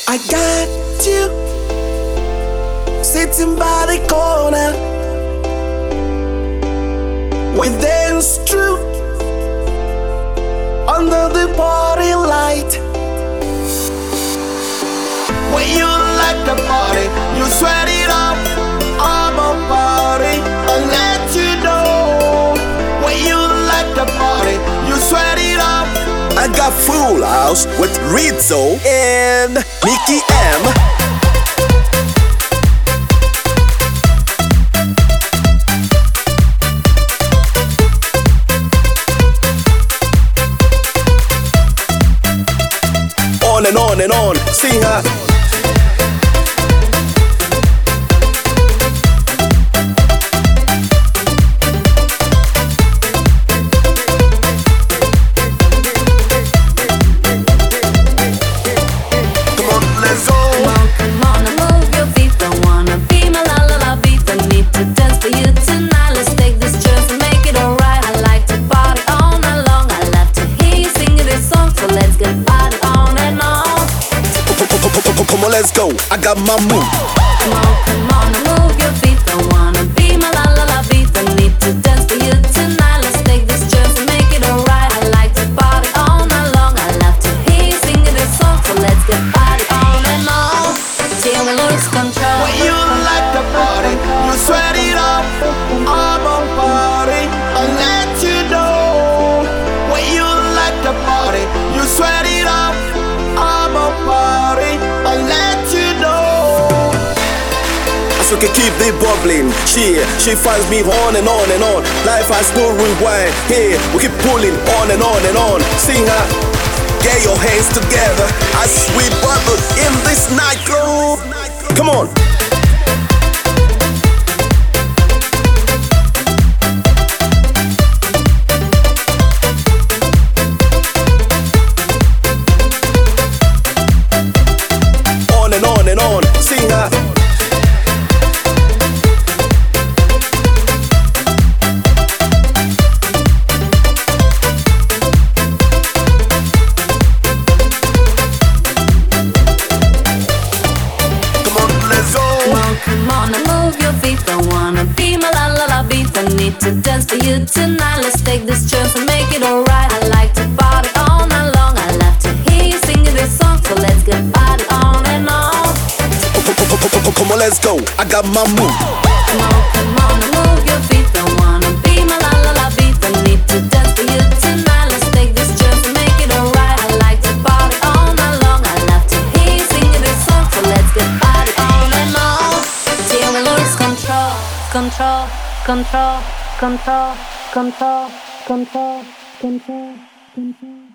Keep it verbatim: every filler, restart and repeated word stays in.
I got you sitting by the corner. We dance through under the party light. When you like the party, you sweat it up. I'm a party, I'll let you know. When you like the party, you sweat it up. I got Full House with Rizzo and Nicky M. On and on and on, sing her. Come on, let's go. Come on, come on, and move your feet. Don't wanna be my la la la beat. I need to dance for you tonight. Let's take this chance and make it alright. I like to party all night long. I love to hear you singing this song, so let's get party on and on. Come on, let's go. I got my move. Come on, come on, and move your feet. Don't wanna be my la la la beat. I need to dance for you tonight. Let's take this chance and make it alright. I like to party all night long. I love to hear you singing this song, so let's get party on and on till we lose control. When you like the party, you sweat it up. I'm a party, I'll let you know. When you like the party, you sweat it up. I'm a party, I'll let you know. So can keep it bubbling. She, she finds me on and on and on. Life has no rewind. Here, we keep pulling on and on and on. Sing her, get your hands together as we bubble in this nightclub. Come on. On and on and on. Sing her. Come on and move your feet. Don't wanna be my la la la beat. I need to dance for you tonight. Let's take this chance and make it alright. I like to party all night long. I love to hear you singing this song, so let's get party on and on. Come on, let's go. I got my move. Come on, come on and move your feet. Don't wanna be my la la la beat. I need to dance for you tonight. Let's take this chance and make it alright. I like to party all night long. I love to hear you singing this song, so let's get party on and on till we lose control, control, control, control, control, control, control, control.